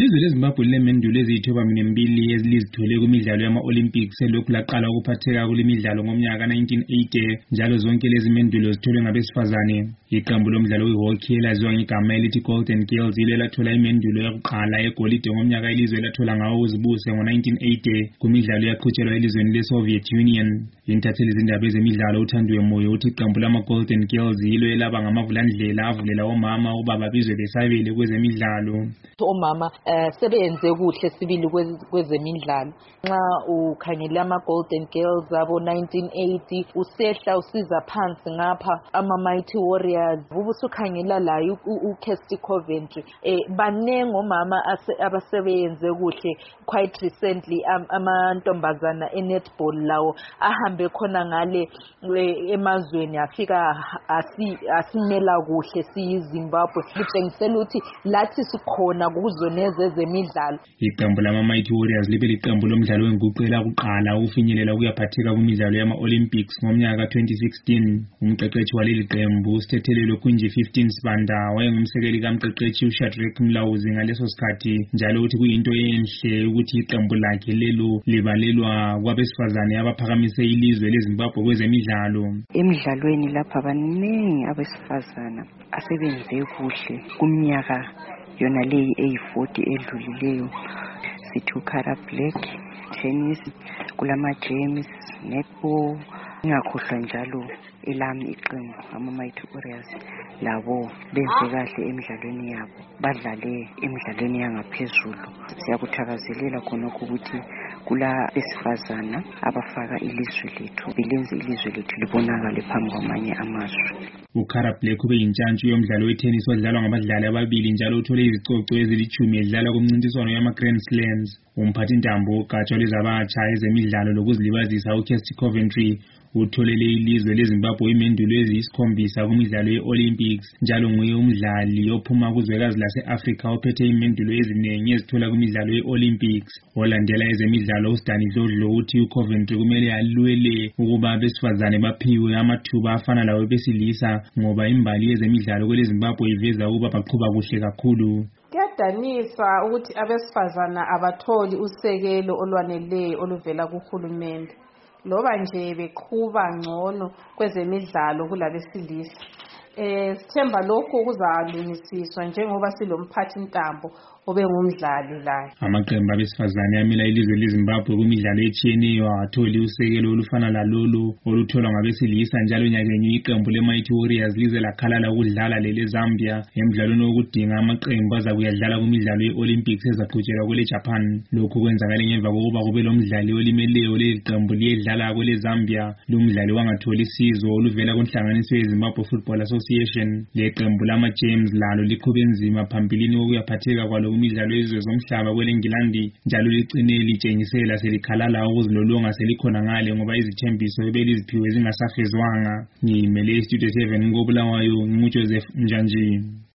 Ilizwe leZimbabwe linemendulo eziyithoba minembili ezilizithole kumidlalo yama-Olympics elokhu laqala ukuphatheka kule midlalo ngomnyaka ka-1980 njalo zonke lezi mendulo zitholwe ngabesifazane. Iqembu lomdlalo we-hockey elaziwa ngegama elithi Golden Girls yilo elathola imendulo yokuqala egolide ngomnyaka ilizwe lathola ngawo ukuzibuse ngo-1980 kumidlalo yaqhutshelwa elizweni le-Soviet Union. Intatheli zindaba ezemidlalo uThandiwe Moyo uthi iqembu lama-Golden Girls yilo elaba ngamavulandlela avulela omama ukuba babizwe besabele kwezemidlalo. Omama sebenze kuhle sibili kwezemidlalo. Nxa ukhangela ama-Golden Girls abo 1980 usehla usiza phansi ngapha ama-Mighty Warriors ubusukhangela layo uKirsty Coventry banengi omama abasebenze kuhle. Quite recently amantombazana e-netball lawo ahambe khona ngale emazweni afika asimela kuhle siyiZimbabwe kutshengisela ukuthi lathi sikhona kuzoneze ezemidlalo. Iqembu lama-Mighty Warriors libe liqembu lomdlalo wenguqela kuqala ukufinyelela ukuyaphatheka kumidlalo yama-Olympics ngomnyaka ka-2016. Umqeqetshi waleli qembu usithethelelo Kunji 15 Sibanda wayengumsekeli kamqeqetshi uShadrack Mlawuzi ngaleso sikhathi njalo uthi kuyinto enhle ukuthi iqembu lakhe lelo libalelwa kwabesifazane abaphakamise ilizwe leZimbabwe kwezemidlalo. Emidlalweni lapha baningi abesifazana asebenze kuhle kumnyaka yona leyi eyi-40 edlulileyo. Sithi Black, tennis, kulama-James, netball. Ngakhohlwa njalo elami iqembu ama-Mighty Warriors labo benze kahle emidlalweni yabo, badlale emidlalweni yangaphezulu. Siyakuthakazelela khonokho ukuthi kula besifazana abafaka ilizwe lethu belenze ilizwe lethu libonakale phambi kwamanye amazwe. uKara Black ube yintshantshu yomdlalo wetennis odlalwa ngabadlali ababili njalo uthole izicoco ezilithumi edlala kumncintiswano yama-Grand Slams. Umphathintambo wogatsha lwezabatsha ezemidlalo lokuzilibazisa uKirsty Coventry utholele ilizwe leZimbabwe imendulo eziyisi-7 kumidlalo ye-Olympics njalo nguye umdlali ophuma kuzwekazi lase-Afrika ophethe imendulo ezinengi ezithola kumidlalo ye-Olympics. Olandela ezemidlalo uSdani Dlodlo uthi uCoventry kumele alwele ukuba abesifazane baphiwe amathuba afana lawo besilisa ngoba imbali yezemidlalo kweleZimbabwe iveza ukuba baqhuba kuhle kakhulu. Kuyadanisa ukuthi abesifazana abatholi usekelo olwaneleyo oluvela kuhulumende loba nje beqhuba ngcono kwezemidlalo kulabesilisa. Sithemba lokhu kuzalungisiswa njengoba silomphathintambo obengumdlali laye. Amaqembu abesifazane amela ilizwe leZimbabwe kumidlalo etshiyeneyo awatholi usekelo olufana lalolo olutholwa ngabesilisa njalo nyakenye iqembu le-Mighty Warriors lize lakhalala ukudlala lele-Zambia emidlalweni wokudinga amaqembu azakuyadlala kumidlalo ye-Olympics ezaqhutshelwa kwele-Japan. Lokhu kwenzakale ngemva kokuba kube lomdlali olimeleyo leli qembu liyedlala kwele-Zambia. Lumdlali wangatholi sizo oluvela kunhlanganiso yeZimbabwe Football Association. Le qembu lama-James lalo liqhube nzima phambilini kokuyaphatheka kwalo kumidlalo yezwe zomhlaba kwele-Engilandi njalo licine litshengisela selikhalala ukuzilolonga selikhona ngale ngoba izithembiso ebeliziphiwe zingasafezwanga. Ngimele iStudio 7 koBulawayo nginguJoseph Mnjanji.